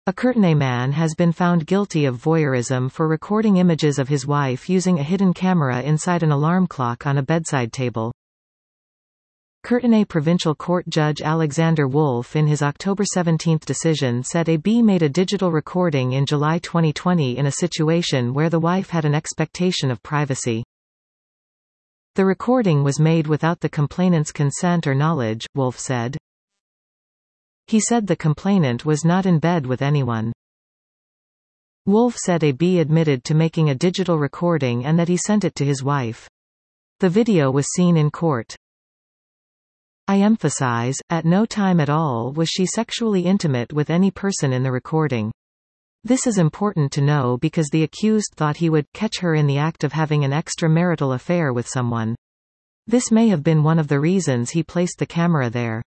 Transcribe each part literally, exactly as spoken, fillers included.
A Courtenay man has been found guilty of voyeurism for recording images of his wife using a hidden camera inside an alarm clock on a bedside table. Courtenay Provincial Court Judge Alexander Wolf in his October seventeenth decision said A B made a digital recording in July twenty twenty in a situation where the wife had an expectation of privacy. The recording was made without the complainant's consent or knowledge, Wolf said. He said the complainant was not in bed with anyone. Wolf said A B admitted to making a digital recording and that he sent it to his wife. The video was seen in court. I emphasize, at no time at all was she sexually intimate with any person in the recording. This is important to know because the accused thought he would catch her in the act of having an extramarital affair with someone. This may have been one of the reasons he placed the camera there.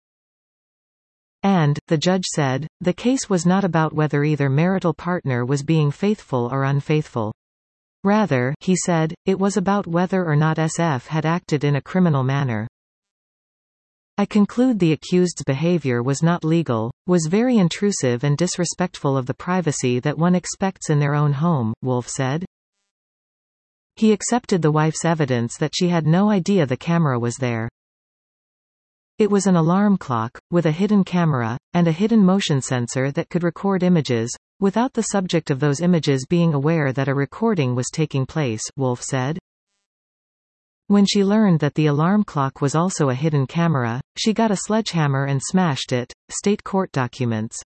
And, the judge said, the case was not about whether either marital partner was being faithful or unfaithful. Rather, he said, it was about whether or not S F had acted in a criminal manner. I conclude the accused's behavior was not legal, was very intrusive and disrespectful of the privacy that one expects in their own home, Wolf said. He accepted the wife's evidence that she had no idea the camera was there. It was an alarm clock, with a hidden camera, and a hidden motion sensor that could record images, without the subject of those images being aware that a recording was taking place, Wolf said. When she learned that the alarm clock was also a hidden camera, she got a sledgehammer and smashed it, state court documents.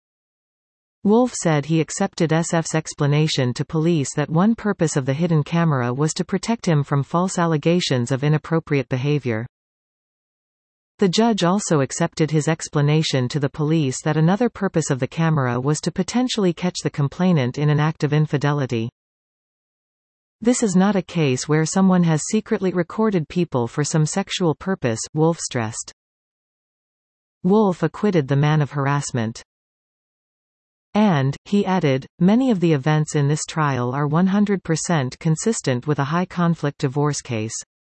Wolf said he accepted S F's explanation to police that one purpose of the hidden camera was to protect him from false allegations of inappropriate behavior. The judge also accepted his explanation to the police that another purpose of the camera was to potentially catch the complainant in an act of infidelity. This is not a case where someone has secretly recorded people for some sexual purpose, Wolf stressed. Wolf acquitted the man of harassment. And, he added, many of the events in this trial are one hundred percent consistent with a high-conflict divorce case.